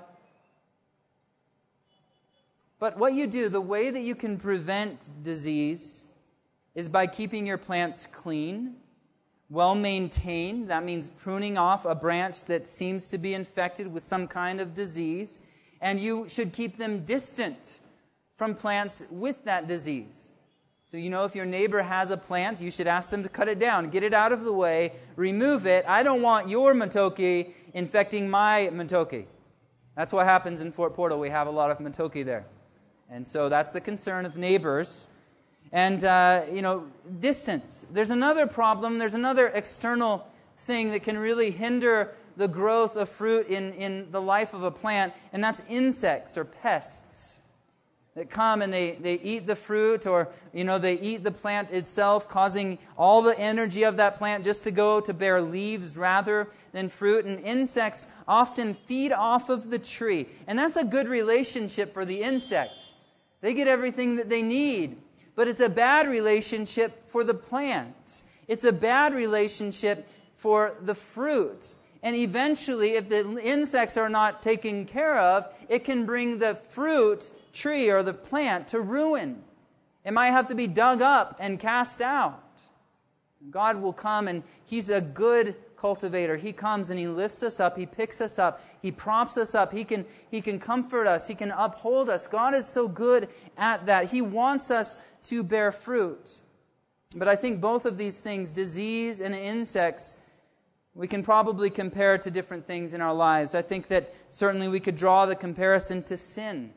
But what you do, the way that you can prevent disease is by keeping your plants clean, well-maintained. That means pruning off a branch that seems to be infected with some kind of disease. And you should keep them distant from plants with that disease. So you know if your neighbor has a plant, you should ask them to cut it down, get it out of the way, remove it. I don't want your matoke infecting my matoke. That's what happens in Fort Portal. We have a lot of matoke there. And so that's the concern of neighbors. And, uh, you know, distance. There's another problem. There's another external thing that can really hinder the growth of fruit in, in the life of a plant, and that's insects or pests that come and they, they eat the fruit, or, you know, they eat the plant itself, causing all the energy of that plant just to go to bear leaves rather than fruit. And insects often feed off of the tree. And that's a good relationship for the insect. They get everything that they need. But it's a bad relationship for the plant. It's a bad relationship for the fruit. And eventually, if the insects are not taken care of, it can bring the fruit tree or the plant to ruin. It might have to be dug up and cast out. God will come, and He's a good cultivator. He comes and He lifts us up. He picks us up. He props us up. He can, he can comfort us. He can uphold us. God is so good at that. He wants us to bear fruit. But I think both of these things, disease and insects, we can probably compare to different things in our lives. I think that certainly we could draw the comparison to sin.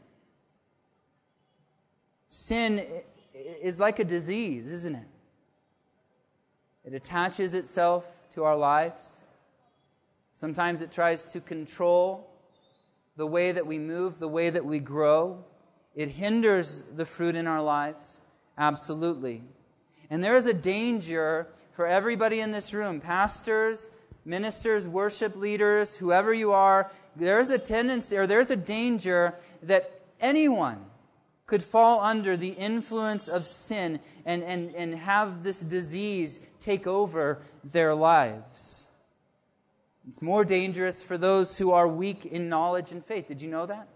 Sin is like a disease, isn't it? It attaches itself to our lives. Sometimes it tries to control the way that we move, the way that we grow. It hinders the fruit in our lives. Absolutely. And there is a danger for everybody in this room, pastors, ministers, worship leaders, whoever you are. There's a tendency, or there's a danger that anyone could fall under the influence of sin and, and, and have this disease take over their lives. It's more dangerous for those who are weak in knowledge and faith. Did you know that?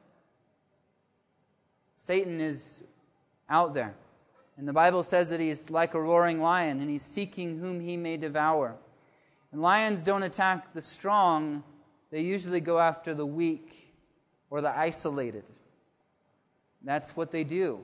Satan is out there. And the Bible says that he's like a roaring lion, and he's seeking whom he may devour. And lions don't attack the strong. They usually go after the weak or the isolated. That's what they do.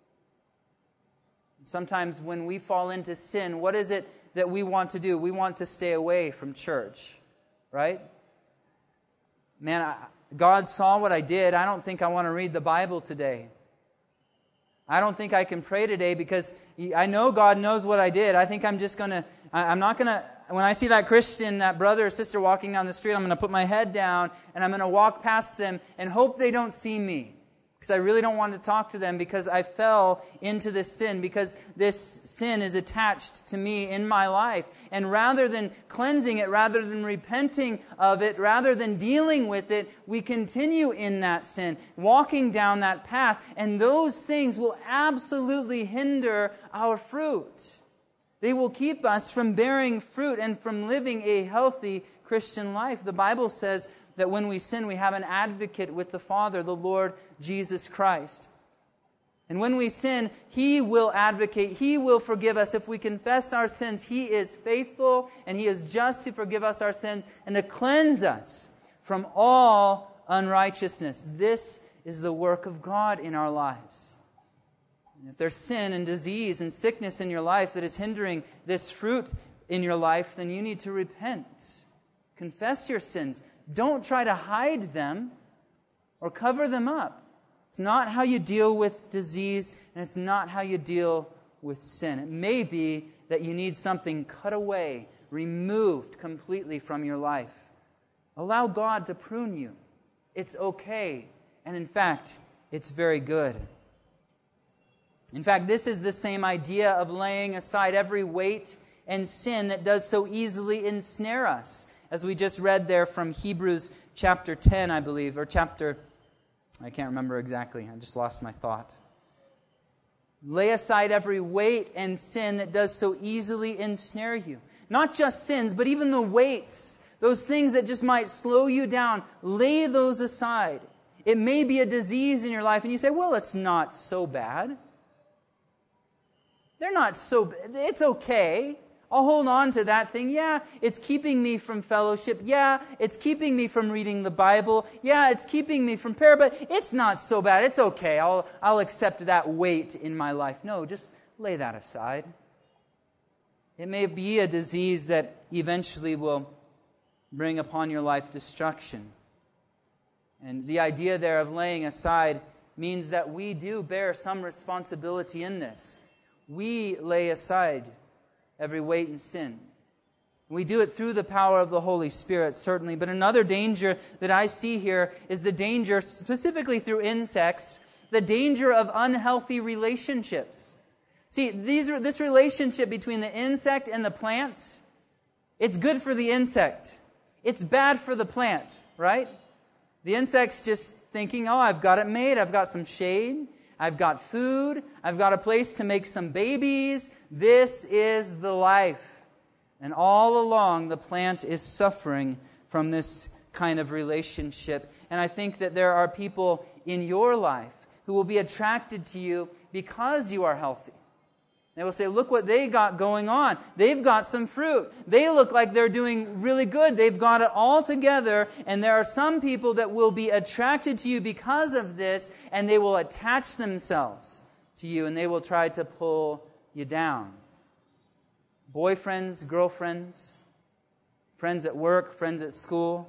Sometimes when we fall into sin, what is it that we want to do? We want to stay away from church, right? Man, I, God saw what I did. I don't think I want to read the Bible today. I don't think I can pray today because I know God knows what I did. I think I'm just going to, I'm not going to, when I see that Christian, that brother or sister walking down the street, I'm going to put my head down and I'm going to walk past them and hope they don't see me. Because I really don't want to talk to them because I fell into this sin, because this sin is attached to me in my life. And rather than cleansing it, rather than repenting of it, rather than dealing with it, we continue in that sin, walking down that path. And those things will absolutely hinder our fruit. They will keep us from bearing fruit and from living a healthy Christian life. The Bible says that when we sin, we have an advocate with the Father, the Lord Jesus Christ. And when we sin, He will advocate, He will forgive us. If we confess our sins, He is faithful and He is just to forgive us our sins and to cleanse us from all unrighteousness. This is the work of God in our lives. And if there's sin and disease and sickness in your life that is hindering this fruit in your life, then you need to repent. Confess your sins. Don't try to hide them or cover them up. It's not how you deal with disease, and it's not how you deal with sin. It may be that you need something cut away, removed completely from your life. Allow God to prune you. It's okay. And in fact, it's very good. In fact, this is the same idea of laying aside every weight and sin that does so easily ensnare us. As we just read there from Hebrews chapter ten, I believe, or chapter... I can't remember exactly. I just lost my thought. Lay aside every weight and sin that does so easily ensnare you. Not just sins, but even the weights. Those things that just might slow you down. Lay those aside. It may be a disease in your life, and you say, well, it's not so bad. They're not so bad. It's okay. I'll hold on to that thing. Yeah, it's keeping me from fellowship. Yeah, it's keeping me from reading the Bible. Yeah, it's keeping me from prayer, but it's not so bad. It's okay. I'll, I'll accept that weight in my life. No, just lay that aside. It may be a disease that eventually will bring upon your life destruction. And the idea there of laying aside means that we do bear some responsibility in this. We lay aside every weight and sin. We do it through the power of the Holy Spirit, certainly. But another danger that I see here is the danger, specifically through insects, the danger of unhealthy relationships. See, these are, this relationship between the insect and the plant, it's good for the insect. It's bad for the plant, right? The insect's just thinking, oh, I've got it made. I've got some shade. I've got food. I've got a place to make some babies. This is the life. And all along, the plant is suffering from this kind of relationship. And I think that there are people in your life who will be attracted to you because you are healthy. They will say, look what they got going on. They've got some fruit. They look like they're doing really good. They've got it all together. And there are some people that will be attracted to you because of this, and they will attach themselves to you, and they will try to pull you down. Boyfriends, girlfriends, friends at work, friends at school.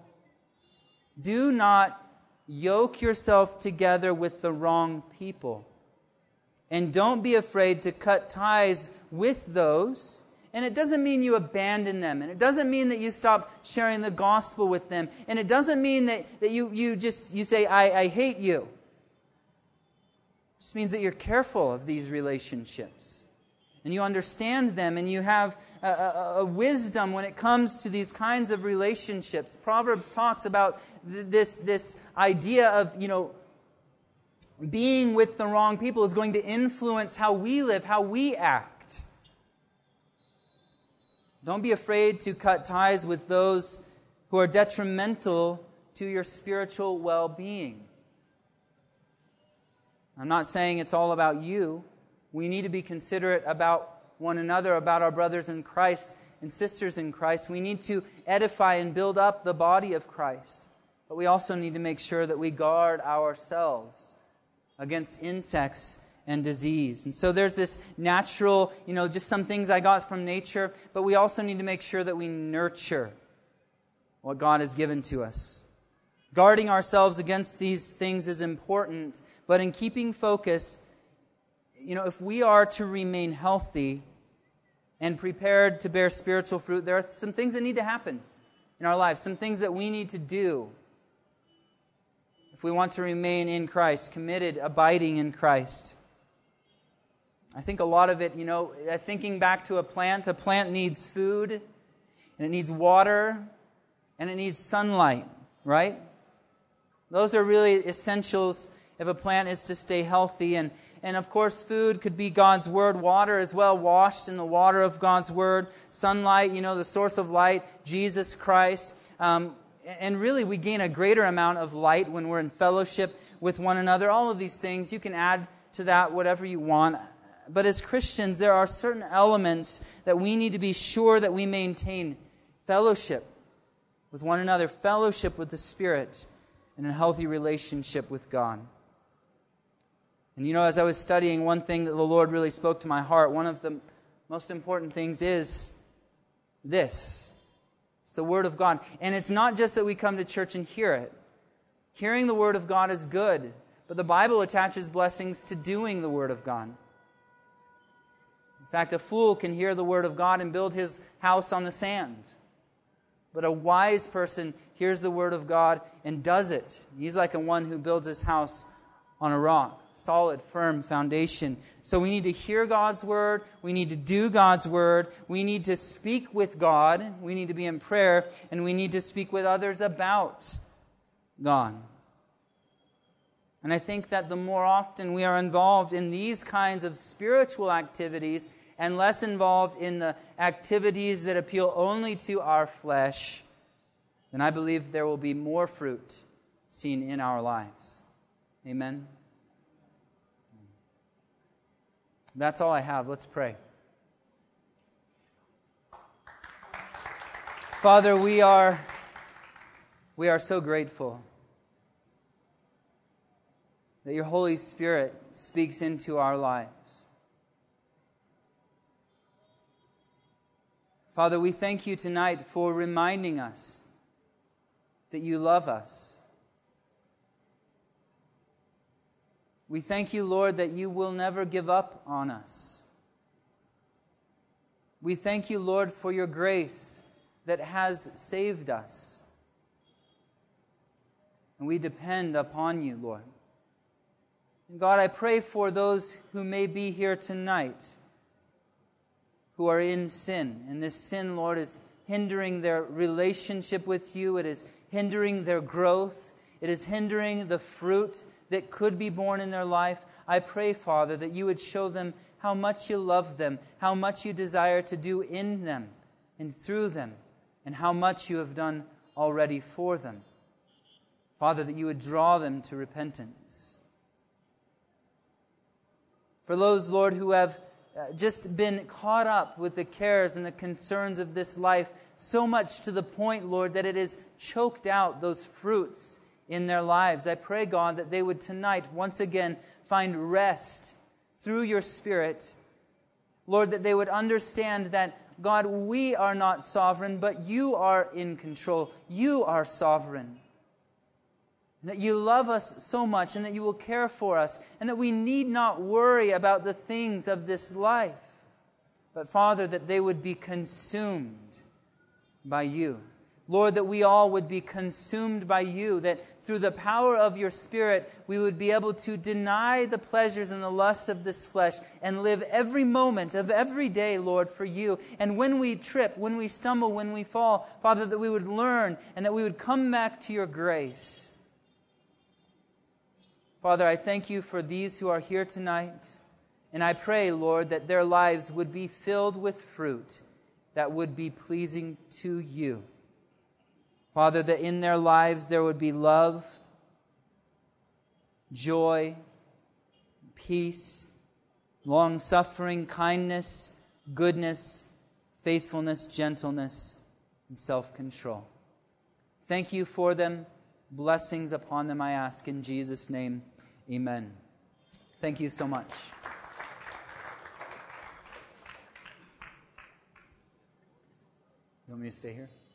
Do not yoke yourself together with the wrong people. And don't be afraid to cut ties with those. And it doesn't mean you abandon them. And it doesn't mean that you stop sharing the gospel with them. And it doesn't mean that, that you, you just you say, I, I hate you. It just means that you're careful of these relationships. And you understand them, and you have a, a, a wisdom when it comes to these kinds of relationships. Proverbs talks about th- this, this idea of, you know, being with the wrong people is going to influence how we live, how we act. Don't be afraid to cut ties with those who are detrimental to your spiritual well-being. I'm not saying it's all about you. We need to be considerate about one another, about our brothers in Christ and sisters in Christ. We need to edify and build up the body of Christ. But we also need to make sure that we guard ourselves against insects and disease. And so there's this natural, you know, just some things I got from nature, but we also need to make sure that we nurture what God has given to us. Guarding ourselves against these things is important, but in keeping focus, you know, if we are to remain healthy and prepared to bear spiritual fruit, there are some things that need to happen in our lives, some things that we need to do if we want to remain in Christ, committed, abiding in Christ. I think a lot of it, you know, thinking back to a plant, a plant needs food, and it needs water, and it needs sunlight, right? Those are really essentials if a plant is to stay healthy. And, and of course, food could be God's Word. Water as well, washed in the water of God's Word. Sunlight, you know, the source of light, Jesus Christ. Um, and really, we gain a greater amount of light when we're in fellowship with one another. All of these things, you can add to that whatever you want. But as Christians, there are certain elements that we need to be sure that we maintain fellowship with one another, fellowship with the Spirit, and a healthy relationship with God. And you know, as I was studying, one thing that the Lord really spoke to my heart, one of the most important things is this. It's the Word of God. And it's not just that we come to church and hear it. Hearing the Word of God is good, but the Bible attaches blessings to doing the Word of God. In fact, a fool can hear the Word of God and build his house on the sand. But a wise person hears the Word of God and does it. He's like a one who builds his house on a rock, solid, firm foundation. So we need to hear God's Word. We need to do God's Word. We need to speak with God. We need to be in prayer. And we need to speak with others about God. And I think that the more often we are involved in these kinds of spiritual activities and less involved in the activities that appeal only to our flesh, then I believe there will be more fruit seen in our lives. Amen? That's all I have. Let's pray. Father, we are, we are so grateful that your Holy Spirit speaks into our lives. Father, we thank you tonight for reminding us that you love us. We thank you, Lord, that you will never give up on us. We thank you, Lord, for your grace that has saved us. And we depend upon you, Lord. And God, I pray for those who may be here tonight who are in sin. And this sin, Lord, is hindering their relationship with you. It is hindering their growth. It is hindering the fruit that could be born in their life. I pray, Father, that you would show them how much you love them, how much you desire to do in them and through them, and how much you have done already for them. Father, that you would draw them to repentance. For those, Lord, who have just been caught up with the cares and the concerns of this life, so much to the point, Lord, that it has choked out those fruits in their lives. I pray, God, that they would tonight once again find rest through your Spirit. Lord, that they would understand that, God, we are not sovereign, but you are in control. You are sovereign. And that you love us so much and that you will care for us and that we need not worry about the things of this life. But, Father, that they would be consumed by you. Lord, that we all would be consumed by you, that through the power of your Spirit, we would be able to deny the pleasures and the lusts of this flesh and live every moment of every day, Lord, for you. And when we trip, when we stumble, when we fall, Father, that we would learn and that we would come back to your grace. Father, I thank you for these who are here tonight, and I pray, Lord, that their lives would be filled with fruit that would be pleasing to you. Father, that in their lives there would be love, joy, peace, long-suffering, kindness, goodness, faithfulness, gentleness, and self-control. Thank you for them. Blessings upon them, I ask in Jesus' name. Amen. Thank you so much. You want me to stay here?